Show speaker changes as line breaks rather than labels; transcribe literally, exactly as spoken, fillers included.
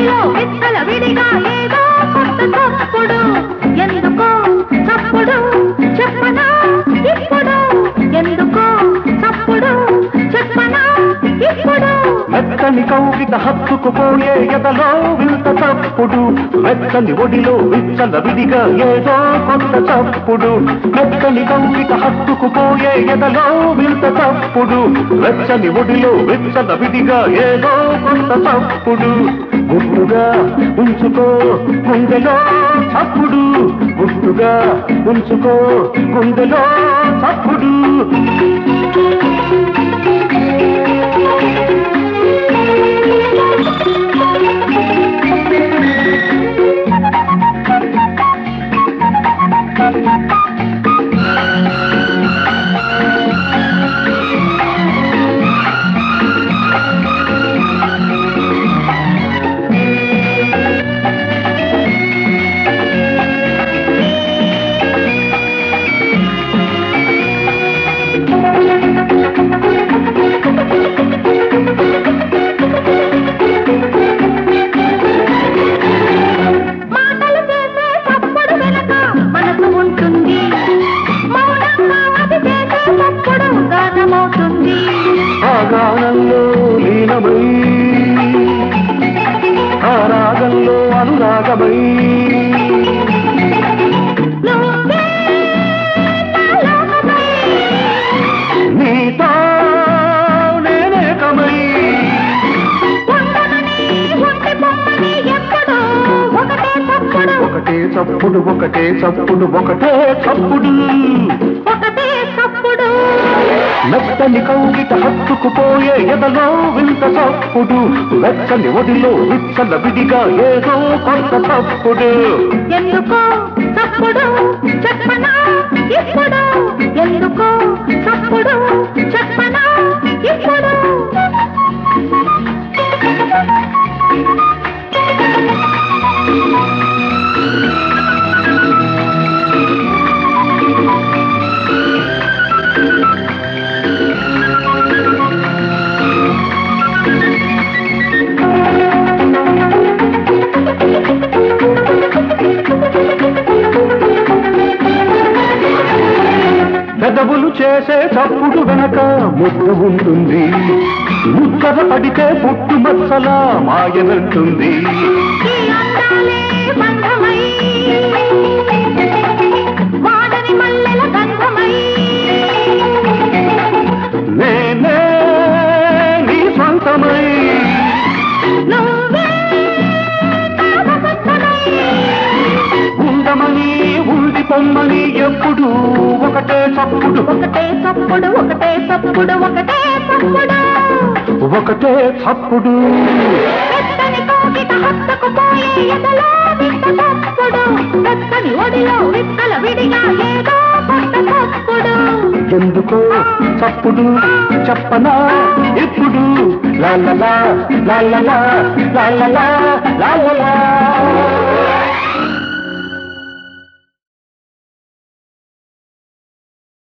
ఒడిలో విత్తల విడిగా ఏదో కొత్త తప్పుడు ఎందుకో తప్పుడు చెప్పనా ఇప్పుడు ఎందుకో తప్పుడు చెప్పనా ఇప్పుడు
మెత్తని కౌగిట హత్తుకుపోయే ఎదలో వింత తప్పుడు మెత్తని ఒడిలో విచ్చల విడిగా ఏదో కొత్త తప్పుడు మెత్తని కౌగిట హత్తుకుపోయే ఎదలో వింత తప్పుడు వెచ్చని ఒడిలో విచ్చల విడిగా ఏదో కొత్త తప్పుడు గుట్టుగా ఉంచుకో గుండెలో చప్పుడు గుట్టుగా ఉంచుకో గుండెలో చప్పుడు గానంలో లీనమై ఆ రాగంలో అనురాగమై నీతో నేనేకమై ఒకటే చప్పుడు ఒకటే చప్పుడు ఒకటే చప్పుడు
ఒకటే చప్పుడు
మెత్తని కౌగిట హత్తుకుపోయే ఎదలో వింత చప్పుడు వెచ్చని ఒడిలో విచ్చల విడిగా ఏదో కొత్త చప్పుడు
ఎందుకో చప్పుడు చెప్పనా ఇప్పుడు ఎందుకో చప్పుడు చెప్పనా ఇప్పుడు
పెదవులు చేసే చప్పుడు వెనక ముద్దు ఉంటుంది ముద్దర పడితే పుట్టు మచ్చలా మాయనంటుంది నేనే నీ సొంతమై ఉండమని ఉండి పొమ్మని ఎప్పుడు ఒకటే చప్పుడు
ఒకటే చప్పుడు ఒకటే చప్పుడు ఒకటే చప్పుడు
ఒకటే చప్పుడు
పెద్దని కోకిట హత్తుకుపోయే ఎదలో వింత తప్పుడు పెద్దని ఒడిలో విత్తల విడిగా ఏదో కొత్త తప్పుడు
ఎందుకో చప్పుడు చెప్పనా ఇప్పుడు లాలలా లాలలా లాలలా లాలలా